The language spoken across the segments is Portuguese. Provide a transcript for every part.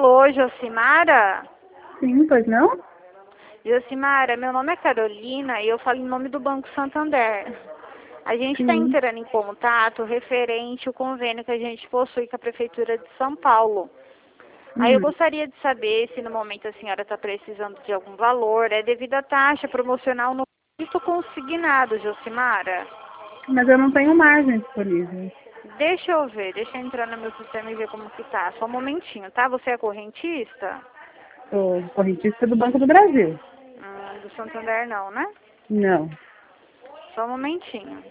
Alô, Josimara? Sim, pois não? Josimara, meu nome é Carolina e eu falo em nome do Banco Santander. A gente está Sim. entrando em contato referente ao convênio que a gente possui com a Prefeitura de São Paulo. Aí eu gostaria de saber se no momento a senhora está precisando de algum valor, é devido à taxa promocional no crédito consignado, Josimara. Mas eu não tenho margem disponível. Deixa eu ver, deixa eu entrar no meu sistema e ver como que tá. Só um momentinho, tá? Você é correntista? Sou correntista do Banco do Brasil. Do Santander não, né? Não. Só um momentinho.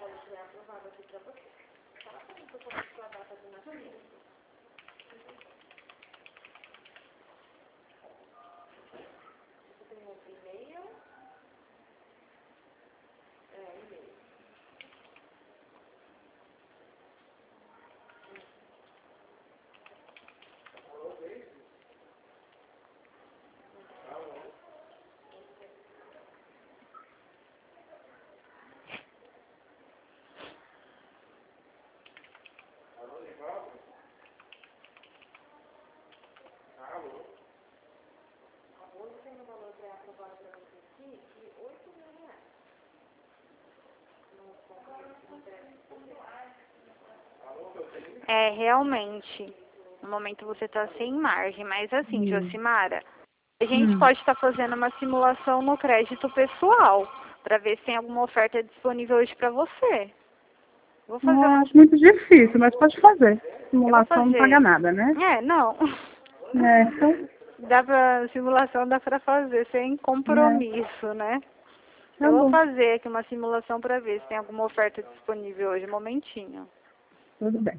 É, realmente, no momento você está sem margem, mas assim, Josimara, a gente pode estar fazendo uma simulação no crédito pessoal, para ver se tem alguma oferta disponível hoje para você. Vou fazer Eu uma... acho muito difícil, mas pode fazer. Eu vou Simulação não paga fazer. nada, né? É, não. Então, Simulação dá para fazer sem compromisso, né? tá Eu vou bom. fazer aqui uma simulação para ver se tem alguma oferta disponível hoje. Um momentinho. Tudo bem.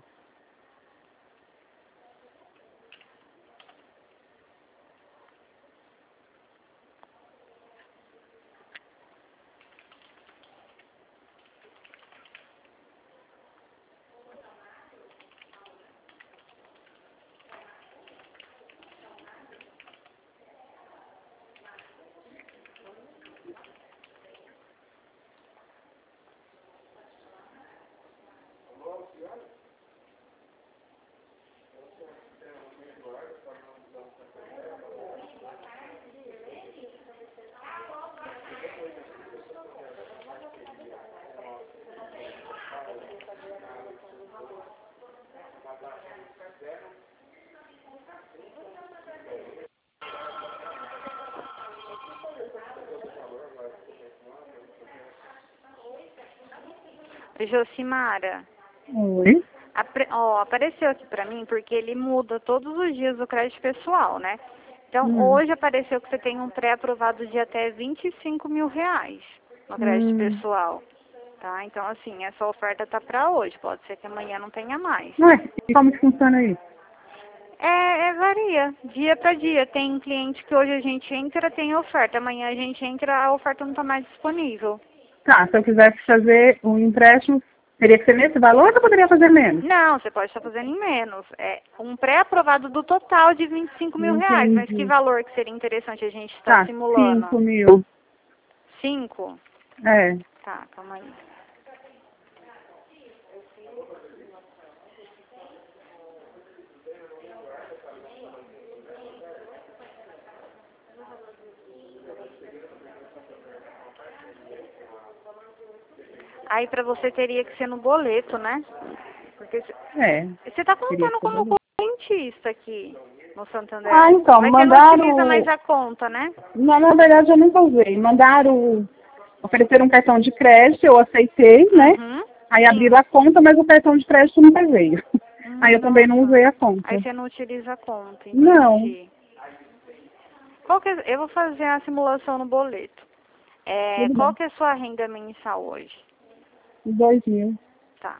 Josimara, Oi? apareceu aqui para mim porque ele muda todos os dias o crédito pessoal, né? Então, hoje apareceu que você tem um pré-aprovado de até R$ 25.000 no crédito pessoal, tá? Então, assim, essa oferta tá para hoje, pode ser que amanhã não tenha mais. Ué, e como que funciona isso? Varia, dia para dia. Tem cliente que hoje a gente entra, tem oferta, amanhã a gente entra, a oferta não está mais disponível. Tá, se eu quisesse fazer um empréstimo, teria que ser nesse valor ou eu poderia fazer menos? Não, você pode estar fazendo em menos. É um pré-aprovado do total de R$ 25.000. Mas que Entendi. valor que seria interessante a gente estar Tá, simulando? 5.000. 5? É. Tá, calma aí. Aí para você teria que ser no boleto, né? Porque você está Teria contando que ser como valor. correntista aqui no Ah, Santander. então, Mas você não utiliza mandaram. mais a conta, né? Não, na verdade, eu nunca usei. Mandaram oferecer um cartão de crédito, eu aceitei, né? Uhum. Aí abriram Sim. a conta, mas o cartão de crédito nunca veio. Aí eu também não Nossa. usei a Aí conta. você não utiliza a conta, Não, entendi. Eu vou fazer a simulação no boleto. tudo Qual bem. que é a sua renda mensal hoje? 2.000. Tá.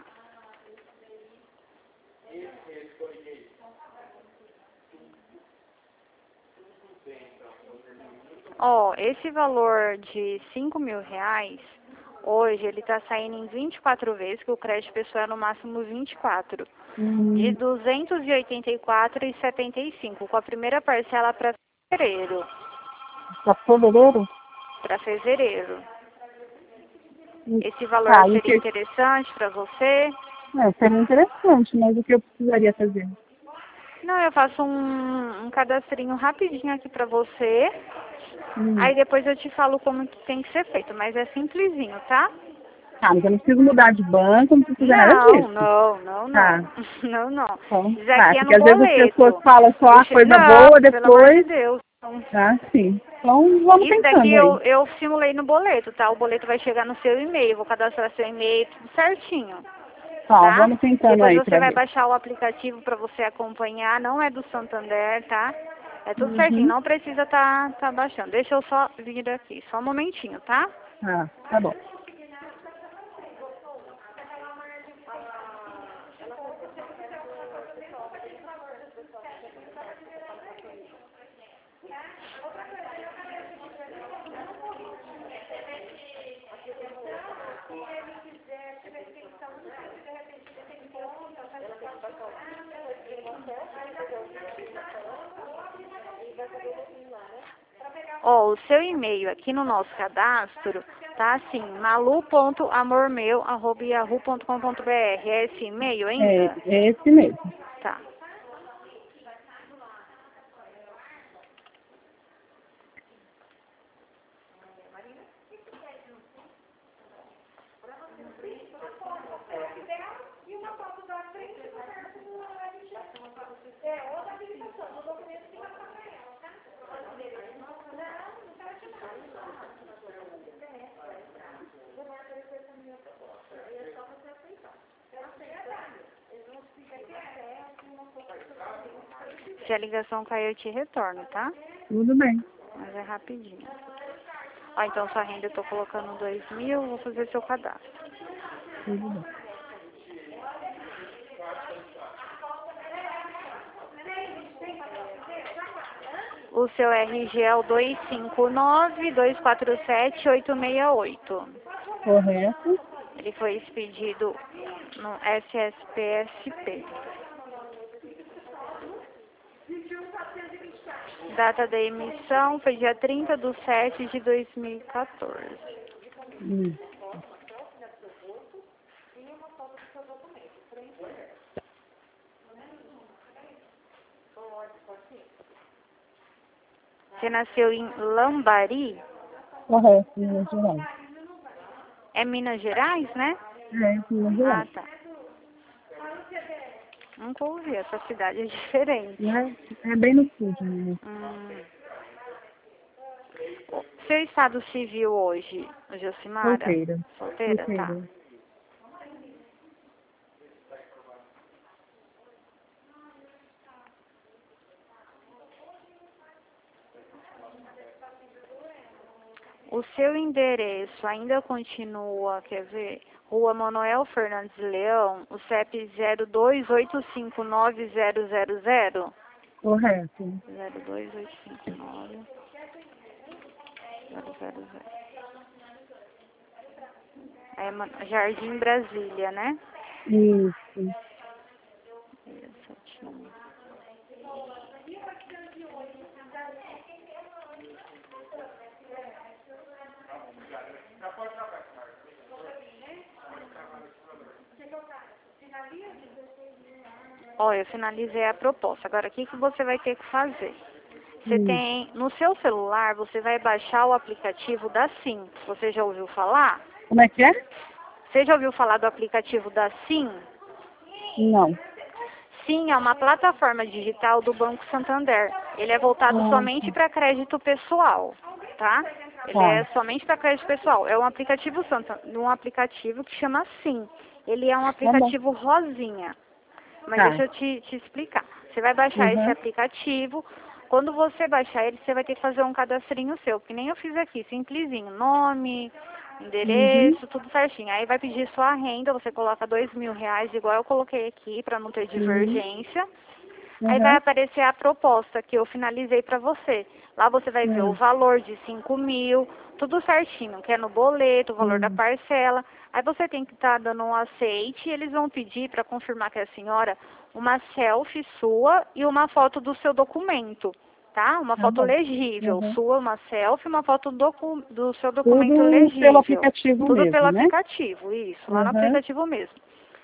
Esse valor de R$ 5.000, hoje ele está saindo em 24 vezes, que o crédito pessoal é no máximo 24. De R$ 284,75, com a primeira parcela para fevereiro. Para fevereiro? Para fevereiro. Esse valor Tá, e o seria que? interessante para você? Seria interessante, mas o que eu precisaria fazer? Não, eu faço um cadastrinho rapidinho aqui pra você. Aí depois eu te falo como que tem que ser feito, mas é simplesinho, tá? Tá, mas eu não preciso mudar de banco, não preciso fazer nada disso. Não. Tá. Não, não. Então, Isso aqui é porque no às vezes as boleto. pessoas falam só a coisa Não, boa, pelo amor de depois... Deus. Tá, sim. Então, vamos Isso daqui pensando aí. eu simulei no boleto, tá? O boleto vai chegar no seu e-mail, vou cadastrar seu e-mail, tudo certinho. Tá, Tá? vamos tentando Depois aí você pra vai ver. baixar o aplicativo para você acompanhar, não é do Santander, tá? É tudo certinho, não precisa tá baixando. Deixa eu só vir aqui, só um momentinho, tá? Tá bom. Ó, o seu e-mail aqui no nosso cadastro tá assim, malu.amormeu@yahoo.com.br. É esse e-mail ainda? É esse mesmo. Tá. Se a ligação cair, eu te retorno, tá? Tudo bem. Mas é rapidinho. Ó, então sua renda eu tô colocando 2.000, vou fazer seu cadastro. Tudo bem. O seu RG é o 259-247-868. Correto. Ele foi expedido no SSPSP. Data da emissão foi dia 30/7/2014. Hum. Você nasceu em Lambari? Correto, Minas Gerais. É Minas Gerais, né? Minas Ah, Gerais. tá. Nunca ouvi, essa cidade é diferente. É bem no sul de Minas. Seu estado civil hoje, Josimara? Solteira. Solteira? Tá. O seu endereço ainda continua, quer ver? Rua Manuel Fernandes Leão, o CEP 028590000? Correto. 028590000. É Jardim Brasília, né? Isso. Ó, eu finalizei a proposta. Agora, o que você vai ter que fazer? Você tem, no seu celular, você vai baixar o aplicativo da SIM. Você já ouviu falar? Como é que é? Você já ouviu falar do aplicativo da SIM? Não. SIM é uma plataforma digital do Banco Santander. Ele é voltado somente para crédito pessoal, tá? Ele é somente para crédito pessoal. É um aplicativo que chama SIM. Ele é um aplicativo rosinha. Mas deixa eu te explicar. Você vai baixar esse aplicativo. Quando você baixar ele, você vai ter que fazer um cadastrinho seu, que nem eu fiz aqui, simplesinho. Nome, endereço, tudo certinho. Aí vai pedir sua renda, você coloca R$2.000, igual eu coloquei aqui, para não ter divergência. Aí vai aparecer a proposta que eu finalizei para você. Lá você vai ver o valor de 5.000, tudo certinho, que é no boleto, o valor da parcela. Aí você tem que estar dando um aceite e eles vão pedir para confirmar que é a senhora uma selfie sua e uma foto do seu documento, tá? Uma foto legível sua, uma selfie, uma foto do seu documento legível. Tudo pelo aplicativo Tudo mesmo, pelo né? aplicativo, isso, lá no aplicativo mesmo.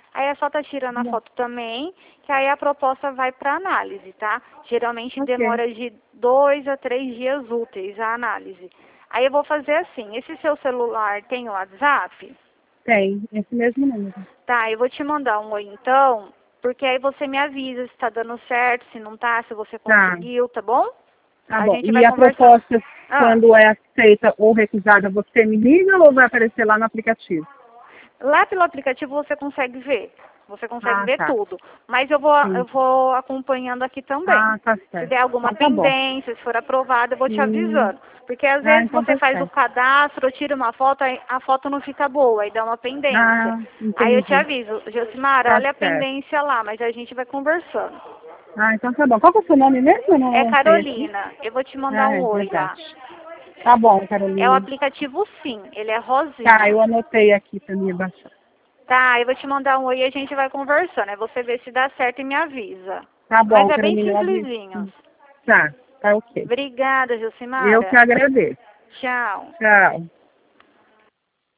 Aí é só tá tirando a foto também, que aí a proposta vai para análise, tá? Geralmente demora de 2 a 3 dias úteis a análise. Aí eu vou fazer assim, esse seu celular tem o WhatsApp? Tem, esse mesmo número. Tá, eu vou te mandar um oi então, porque aí você me avisa se tá dando certo, se não tá, se você conseguiu, tá bom? Tá A bom. gente E vai a conversar. proposta, quando é aceita ou recusada, você me liga ou vai aparecer lá no aplicativo? Lá pelo aplicativo você consegue ver. Você consegue ver Tá. tudo. Mas eu vou acompanhando aqui também. Tá Se certo. der alguma Então tá bom. pendência, se for aprovado, eu vou te avisando. Porque às vezes Então você tá faz o certo. cadastro, tira uma foto, aí a foto não fica boa, aí dá uma pendência. Aí eu te Entendi. aviso, Josimara, Tá olha a certo. pendência lá, mas a gente vai conversando. Então tá bom. Qual que é o seu nome mesmo? Eu É não sei aqui. Carolina, eu vou te mandar um É oi lá. verdade. Tá bom, É o Carolina. aplicativo Sim, ele é Tá, rosinha. eu anotei aqui pra mim baixar. Tá, eu vou te mandar um oi e a gente vai conversando. Aí você vê se dá certo e me avisa. Tá Mas bom, é bem Carolina. simplesinho. Tá ok. Obrigada, Eu que Josimara. agradeço. Tchau. Tchau.